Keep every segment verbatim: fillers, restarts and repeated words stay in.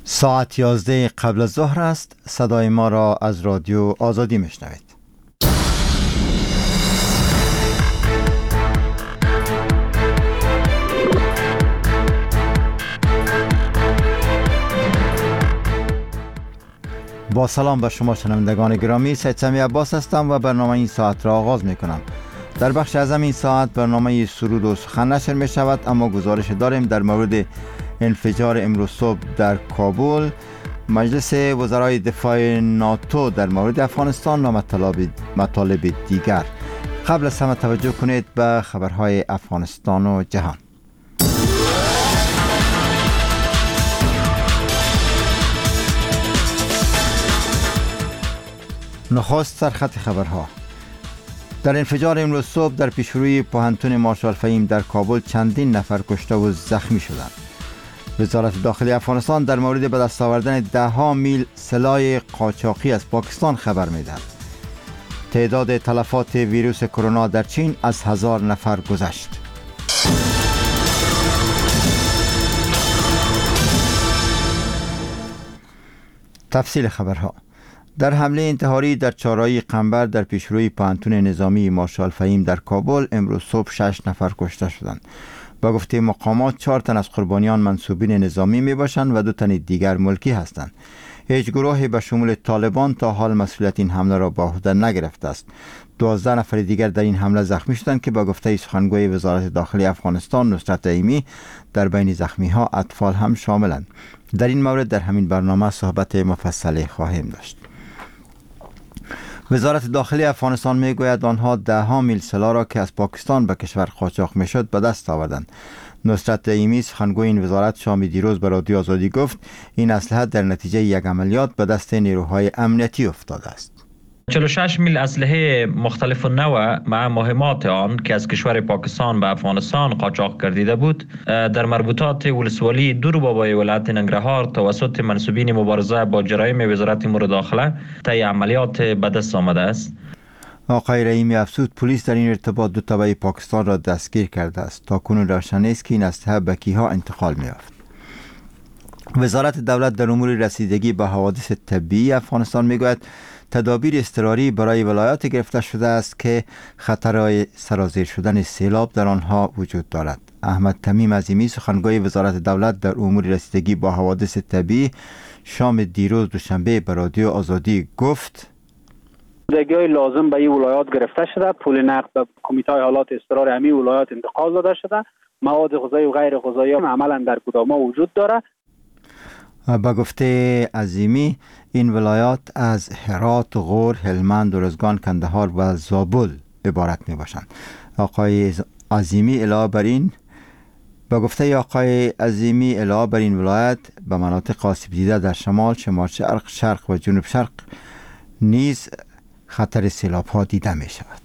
ساعت یازده قبل از ظهر است. صدای ما را از رادیو آزادی میشنوید. با سلام به شما شنوندگان گرامی، سید سمی عباس هستم و برنامه این ساعت را آغاز می کنم. در بخش اعظم این ساعت برنامه سرود و سخن نشر می شود، اما گزارش داریم در مورد انفجار امروز صبح در کابل، مجلس وزرای دفاع ناتو در مورد افغانستان و مطالب, مطالب دیگر. قبل از همه توجه کنید به خبرهای افغانستان و جهان. نخست سرخط خبرها. در انفجار امروز صبح در پیشروی پوهنتون مارشال فهیم در کابل چندین نفر کشته و زخمی شدند. وزارت داخلی افغانستان در مورد به دست آوردن ده ها میل سلاح قاچاقی از پاکستان خبر می‌دهد. تعداد تلفات ویروس کرونا در چین از هزار نفر گذشت. تفصیل خبرها. در حمله انتحاری در چهارراه قنبر در پیشروی پوهنتون نظامی مارشال فهیم در کابل امروز صبح شش نفر کشته شدند. با گفته مقامات چهار تن از قربانیان منسوبین نظامی می باشند و دو تن دیگر ملکی هستند. هیچ گروهی به شمول طالبان تا حال مسئولیت این حمله را به عهده نگرفته است. دوازده نفر دیگر در این حمله زخمی شدند که با گفته سخنگوی وزارت داخلی افغانستان نصرت عیمی در بین زخمی ها اطفال هم شاملند. در این مورد در همین برنامه صحبت مفصلی خواهیم داشت. وزارت داخلی افغانستان می گوید آنها ده ها میل سلاح را که از پاکستان به کشور قاچاق می شد به دست آوردند. نصرت عیمی سخنگوی این وزارت شام دیروز به رادیو آزادی گفت این اسلحه در نتیجه یک عملیات به دست نیروهای امنیتی افتاده است. چهل و شش میل اسلحه مختلف النوع مع مهمات آن که از کشور پاکستان به افغانستان قاچاق گردیده بود در مربوطات ولسوالی دور بابای ولایت ننگرهار توسط منسوبین مبارزه با جرایم وزارت امور داخله طی عملیات به دست آمده است. آقای رحیمی افزود پلیس در این ارتباط دو تبع پاکستان را دستگیر کرده است. تاکنون روشن نیست که این اسلحه به کیها انتقال می‌یافت. وزارت دولت در امور رسیدگی به حوادث طبیعی افغانستان میگوید تدابیر اضطراری برای ولایات گرفته شده است که خطر سرازیر شدن سیلاب در آنها وجود دارد. احمد تمیم عظیمی سخنگوی وزارت دولت در امور رسیدگی با حوادث طبیعی شام دیروز دوشنبه به رادیو آزادی گفت دگیای لازم به این ولایات گرفته شده، پول نقد به کمیته حالات اضطراری همین ولایات انتقال داده شده، مواد غذایی و غیر غذایی عملا در گدام‌ها وجود داره. با گفته عظیمی این ولایات از هرات، غور، هلمند، ارزگان، کندهار و زابل عبارت می باشند. آقای عظیمی علاوه بر این با گفته آقای عظیمی علاوه بر این ولایت به مناطق آسیب دیده در شمال، شمال شرق، شرق و جنوب شرق نیز خطر سیلاب ها دیده می شود.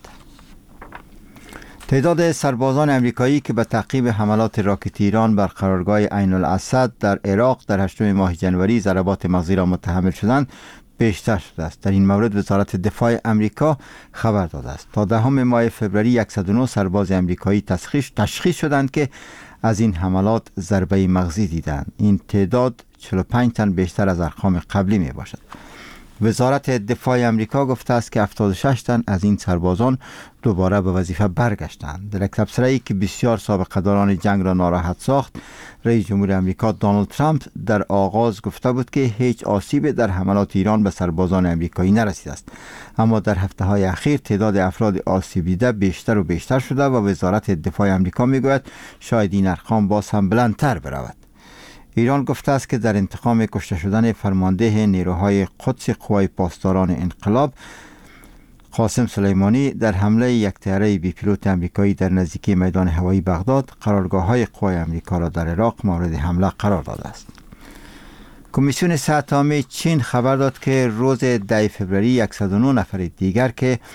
تعداد سربازان امریکایی که به تعقیب حملات راکتی ایران بر قرارگاه عین الاسد در عراق در هشتم ماه جنوری ضربات مغزی را متحمل شدند بیشتر شده است. در این مورد وزارت دفاع امریکا خبر داده است تا دهم ماه فوریه صد و نه سرباز امریکایی تشخیص تشخیص شدند که از این حملات ضربه مغزی دیدند. این تعداد چهل و پنج تن بیشتر از ارقام قبلی می باشد. وزارت دفاع امریکا گفته است که هفتاد و شش تن از این سربازان دوباره به وظیفه برگشتند. در یک تبصره‌ای که بسیار سابقه داران جنگ را ناراحت ساخت، رئیس جمهور امریکا دونالد ترامپ در آغاز گفته بود که هیچ آسیبی در حملات ایران به سربازان امریکایی نرسیده است، اما در هفته‌های اخیر تعداد افراد آسیب دیده بیشتر و بیشتر شده و وزارت دفاع امریکا میگوید شاید این ارقام باز هم بلندتر برود. ایران گفته است که در انتقام کشته شدن فرمانده نیروهای قدس قوای پاسداران انقلاب قاسم سلیمانی در حمله یک طیاره بی پیلوت امریکایی در نزدیکی میدان هوایی بغداد قرارگاه‌های قوای امریکا را در عراق مورد حمله قرار داده است. کمیسیون صحت عامه چین خبر داد که روز ده فوریه صد و نه نفر دیگر که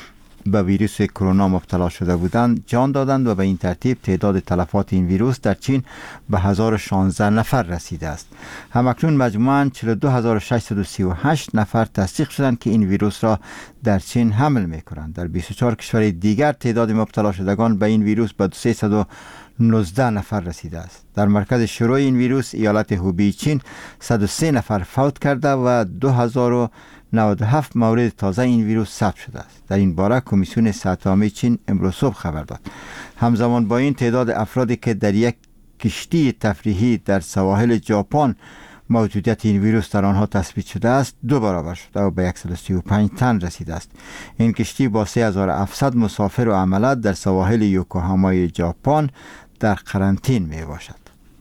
به ویروس کرونا مبتلا شده بودند جان دادند و به این ترتیب تعداد تلفات این ویروس در چین به هزار و شانزده نفر رسیده است. همکنون مجموعاً چهل و دو هزار و ششصد و سی و هشت نفر تصدیق شدند که این ویروس را در چین حمل می کنند. در بیست و چهار کشور دیگر تعداد مبتلا شدگان به این ویروس به سیصد و نوزده نفر رسیده است. در مرکز شروع این ویروس ایالت هوبی چین صد و سه نفر فوت کرده و دو هزار و نود و هفت مورد تازه این ویروس ثبت شده است. در این باره کمیسیون صحت عامه چین امروز صبح خبر داد. همزمان با این تعداد افرادی که در یک کشتی تفریحی در سواحل ژاپن موجودیت این ویروس در آنها تثبیت شده است دو برابر شده و به صد و سی و پنج تن رسیده است. این کشتی با سه هزار و هفتصد مسافر و عمله در سواحل یوکوهامای ژاپن در قرنطین می باشد.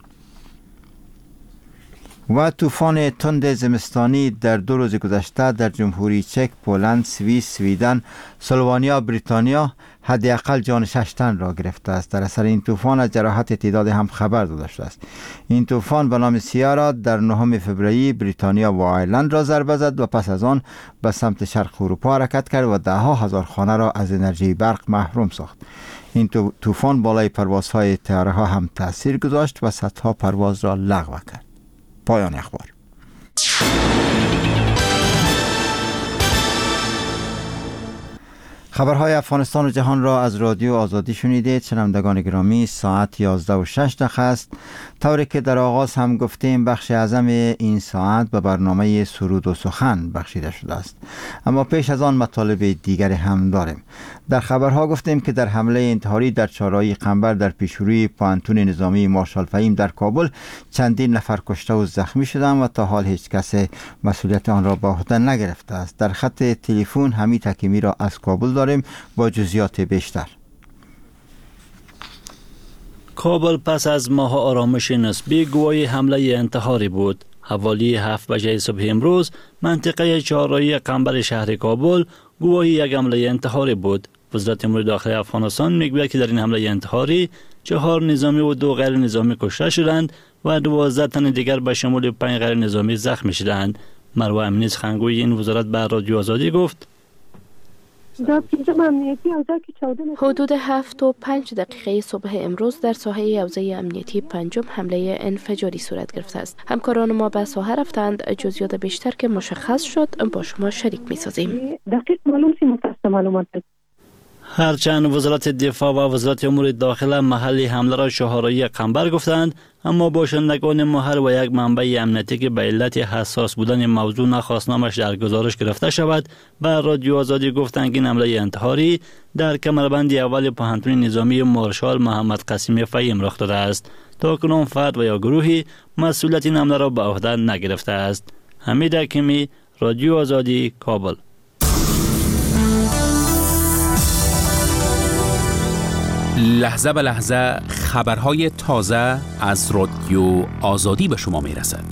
و طوفان تند زمستانی در دو روز گذشته در جمهوری چک، پولند، سوئیس، سویدن، سلوونیا، بریتانیا حداقل جان شش تن را گرفته است. در اثر این طوفان از جراحت تعداد هم خبر داده شده است. این طوفان به نام سیارا در نهم فوریه بریتانیا و آیرلند را ضربه زد و پس از آن به سمت شرق اروپا حرکت کرد و ده ها هزار خانه را از انرژی برق محروم ساخت. این طوفان بالای پروازهای طیاره ها هم تاثیر گذاشت و صدها پرواز را لغو کرد. پایان اخبار. خبرهای افغانستان و جهان را از رادیو آزادی شنیدید. شنوندگان گرامی، ساعت یازده و شش دقیقه است. طوری که در آغاز هم گفتیم بخش اعظم این ساعت به برنامه سرود و سخن بخشیده شده است، اما پیش از آن مطالب دیگر هم داریم. در خبرها گفتیم که در حمله انتحاری در چهارراه قنبر در پیشروی پوانتون نظامی مارشال فهیم در کابل چندین نفر کشته و زخمی شدند و تا حال هیچ کس مسئولیت آن را به عهده نگرفته است. در خط تلفن حمید حکیمی را از کابل داریم با جزئیات بیشتر. کابل پس از ماه آرامش نسبی گواهی حمله انتحاری بود. حوالی هفت بجه صبح امروز منطقه چهارراهی قنبر شهر کابل گواهی یک حمله انتحاری بود. وزارت امور داخلی افغانستان میگوید که در این حمله انتحاری چهار نظامی و دو غیر نظامی کشته شدند و دوازده تن دیگر به شمول پنج غیر نظامی زخمی شدند. مروه امینی سخنگوی این وزارت به رادیو آزادی گفت حدود هفت و پنج دقیقه صبح امروز در ساحه حوزه امنیتی پنجم حمله انفجاری صورت گرفته است. همکاران ما به ساحه رفتند. جزئیات بیشتر که مشخص شد با شما شریک می سازیم. دقیق معلوم سی متاسف معلومات. هرچند وزارت دفاع و وزارت امور داخله محل حمله را چهارراهی قنبر گفتند، اما باشندگان محل و یک منبع امنیتی که به علت حساس بودن موضوع نخواست نامش در گزارش گرفته شود به رادیو آزادی گفتند که این حمله انتحاری در کمربند اول پوهنتون نظامی مارشال محمد قاسمی فهیم رخ داده است. تاکنون فرد و یا گروهی مسئولیت این حمله را به عهده نگرفته است. حمید حکیمی، رادیو آزادی، کابل. لحظه به لحظه خبرهای تازه از رادیو آزادی به شما می رسد.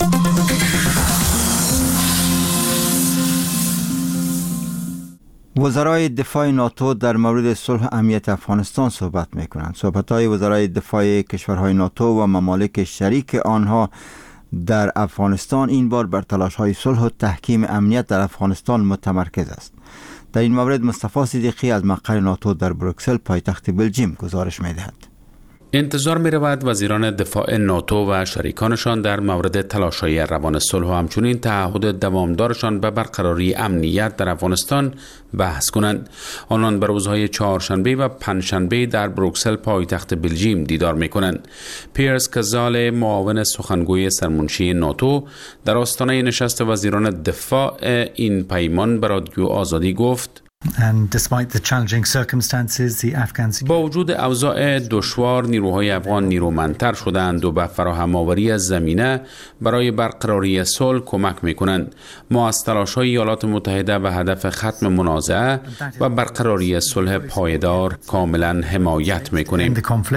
وزرای دفاع ناتو در مورد صلح امنیت افغانستان صحبت می کنند. صحبت‌های وزرای دفاع کشورهای ناتو و ممالک شریک آنها در افغانستان این بار بر تلاش‌های صلح و تحکیم امنیت در افغانستان متمرکز است. در این مورد مصطفی صدیقی از مقر ناتو در بروکسل پایتخت بلژیم گزارش می‌دهد. انتظار می رود وزیران دفاع ناتو و شریکانشان در مورد تلاش‌های روان صلح و همچنین تعهد دوامدارشان به برقراری امنیت در افغانستان بحث کنند. آنان به روزهای چهارشنبه و پنجشنبه در بروکسل پایتخت بلژیم دیدار می کنند. پیرس کزال، معاون سخنگوی سرمنشی ناتو، در آستانه نشست وزیران دفاع این پیمان به رادیو آزادی گفت: And despite the challenging circumstances, the Afghans... با وجود اوضاع دشوار، نیروهای افغان نیرومندتر شدند و به فراهم آوری زمینه برای برقراری صلح کمک می‌کنند. ما از تلاش‌های ایالات متحده به هدف ختم منازعه و برقراری صلح پایدار کاملا حمایت می‌کنیم.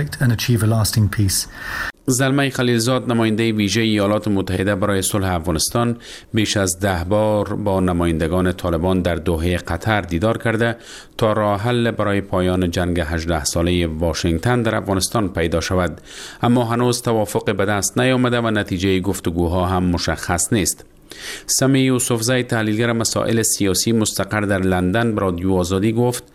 زلمه خلیلزاد، نماینده ویژه ایالات متحده برای صلح افغانستان، بیش از ده بار با نمایندگان طالبان در دوحه قطر دیدار کرده تا راه حل برای پایان جنگ هجده ساله واشنگتن در افغانستان پیدا شود، اما هنوز توافق به دست نیامده و نتیجه گفتگوها هم مشخص نیست. سمی یوسفزی، تحلیلگر مسائل سیاسی مستقر در لندن، به رادیو آزادی گفت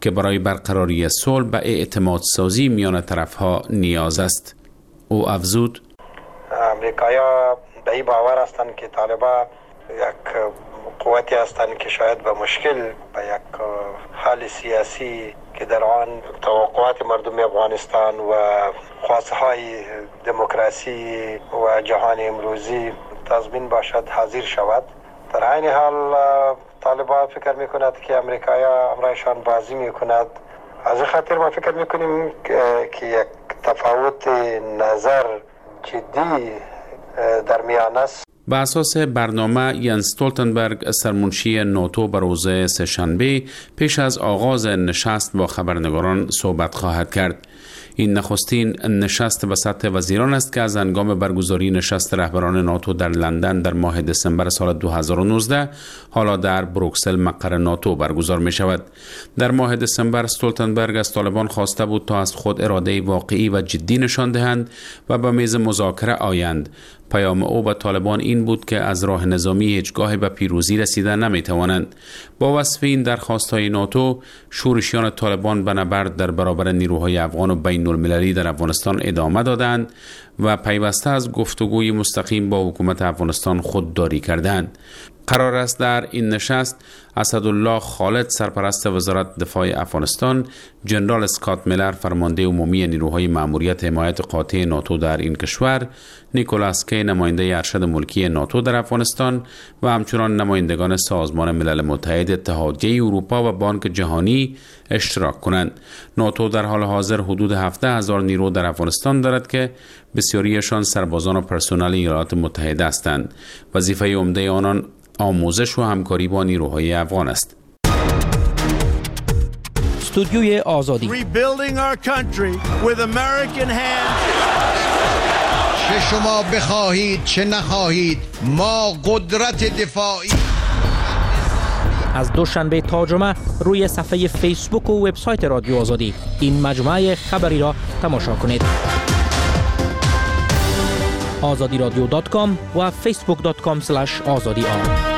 که برای برقراری صلح و اعتماد سازی میان طرفها نیاز است. او افزود: امریکایی‌ها به این باور هستند که طالبان یک قوتی هستند که شاید به مشکل به یک حال سیاسی که در آن توقعات مردم افغانستان و خواستهای دموکراسی و جهان امروزی تضمین باشد حاضر شود. در عین حال طالبان فکر میکند که امریکایی‌ها امرایشان بازی میکند. از این خاطر ما فکر میکنیم که یک تفاوت نظر جدی در میان است. به اساس برنامه ینس استولتنبرگ سرمنشی ناتو به روز سه‌شنبه پیش از آغاز نشست با خبرنگاران صحبت خواهد کرد. این نخستین نشست به سطح وزیران است که از هنگام برگزاری نشست رهبران ناتو در لندن در ماه دسامبر سال دو هزار و نوزده حالا در بروکسل مقر ناتو برگزار می شود. در ماه دسامبر استولتنبرگ از طالبان خواسته بود تا از خود اراده واقعی و جدی نشان دهند و به میز مذاکره آیند. پیام او به طالبان این بود که از راه نظامی هیچگاه به پیروزی رسیدن نمی توانند. با وصف این درخواست‌های ناتو، شورشیان طالبان به نبرد در برابر نیروهای افغان و بین المللی در افغانستان ادامه دادند و پیوسته از گفتگوی مستقیم با حکومت افغانستان خودداری کردند. قرار است در این نشست اسدالله خالد سرپرست وزارت دفاع افغانستان، جنرال اسکات میلر فرمانده عمومی نیروهای مأموریت حمایت قاطع ناتو در این کشور، نیکولاس کی نماینده ارشد ملکی ناتو در افغانستان و همچنان نمایندگان سازمان ملل متحد، اتحادیه اروپا و بانک جهانی اشتراک کنند. ناتو در حال حاضر حدود هفده هزار نیرو در افغانستان دارد که بسیاریشان سربازان و پرسنل ایالات متحده هستند. وظیفه عمده آنان آموزش و همکاری با نیروهای افغان است. استودیوی آزادی. چه شما بخواهید چه نخواهید، ما قدرت دفاعی. از دوشنبه تا جمعه روی صفحه فیسبوک و وبسایت رادیو آزادی این مجموعه خبری را تماشا کنید. آزادی رادیو دات کام و فیسبوک دات کام اسلش آزادی آر.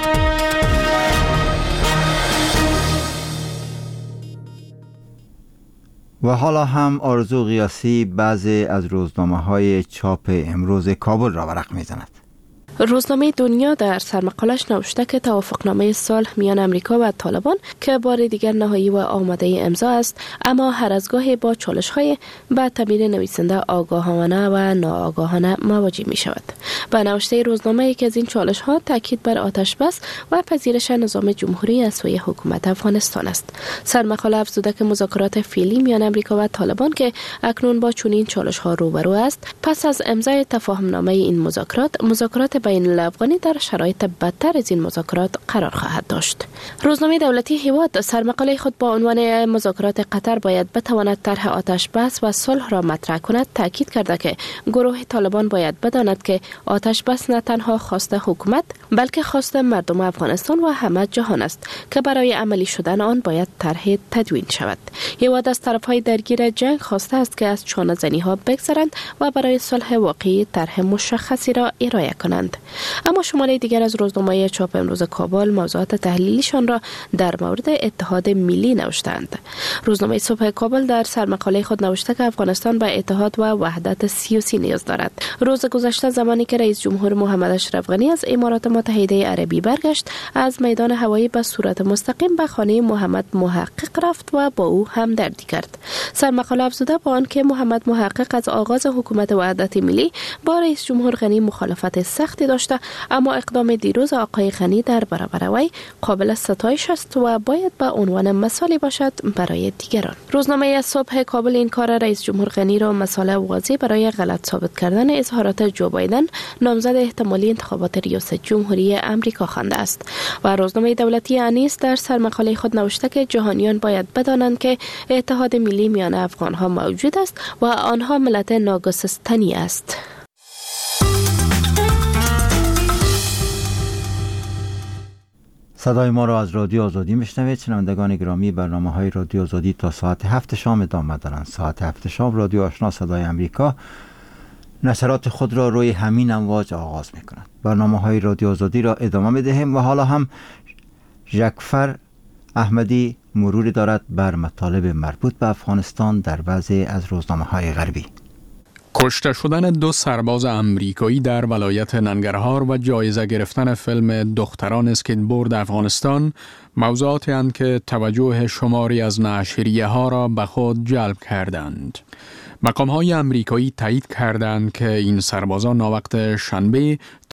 و حالا هم آرزو قیاسی بعضی از روزنامه‌های چاپ امروز کابل را ورق می‌زند. روزنامه دنیا در سرمقالش نوشته که توافقنامه صلح میان امریکا و طالبان که بار دیگر نهایی و آماده امضا است، اما هر از گاهی با چالش‌های به تعبیر نویسنده آگاهانه و ناآگاهانه مواجه می شود. با نوشته روزنامه که از این چالش‌ها تاکید بر آتش بس و پذیرش نظام جمهوری از سوی حکومت افغانستان است. سرمقاله افزوده که مذاکرات فعلی میان امریکا و طالبان که اکنون با چنین چالش‌ها روبرو است، پس از امضای تفاهم‌نامه این مذاکرات، مذاکرات بین الافغانی در شرایط بدتر از این مذاکرات قرار خواهد داشت. روزنامه دولتی هیواد سرمقاله خود با عنوان مذاکرات قطر باید بتواند طرح آتش بس و صلح را مطرح کند تاکید کرده که گروه طالبان باید بداند که آتش بس نه تنها خواست حکومت بلکه خواست مردم افغانستان و همه جهان است که برای عملی شدن آن باید طرح تدوین شود. هیواد از طرفهای درگیر جنگ خواسته است که از چانه زنی ها بگذرند و برای صلح واقعی طرح مشخصی را ارائه کنند. اما شماره دیگر از روزنامه چاپ امروز کابل موضوعات تحلیلیشان را در مورد اتحاد ملی نوشتند. روزنامه صبح کابل در سرمقاله خود نوشته که افغانستان به اتحاد و وحدت سیاسی نیاز دارد. روز گذشته زمانی که رئیس جمهور محمد اشرف غنی از امارات متحده عربی برگشت، از میدان هوایی به صورت مستقیم به خانه محمد محقق رفت و با او همدردی کرد. سرمقاله افزوده با آنکه محمد محقق از آغاز حکومت وحدت ملی با رئیس جمهور غنی مخالفت سختی داشته، اما اقدام دیروز آقای غنی در برابر وی قابل ستایش است و باید به عنوان مثالی باشد برای دیگران. روزنامه صبح کابل این کار رئیس جمهور غنی را مثال واضح برای غلط ثابت کردن اظهارات جو بایدن، نامزد احتمالی انتخابات ریاست جمهوری آمریکا خوانده است. و روزنامه دولتی انیس در سرمقاله خود نوشته که جهانیان باید بدانند که اتحاد ملی میان افغانها موجود است و آنها ملت ناگسستنی است. صدای ما را از رادیو آزادی میشنوید. شنوندگان گرامی، برنامه‌های رادیو آزادی تا ساعت هفت شام ادامه دارند. ساعت هفت شام رادیو آشنا صدای امریکا نشرات خود را روی همین امواج آغاز می‌کند. برنامه‌های رادیو آزادی را ادامه می‌دهیم و حالا هم ژکفر احمدی مرور دارد بر مطالب مربوط به افغانستان در بعضی از روزنامه‌های غربی. کشته شدن دو سرباز امریکایی در ولایت ننگرهار و جایزه گرفتن فیلم دختران اسکیتبورد افغانستان موضوعاتی اند که توجه شماری از نشریه ها را به خود جلب کردند. مقام های امریکایی تایید کردند که این سربازان ناوقت شنبه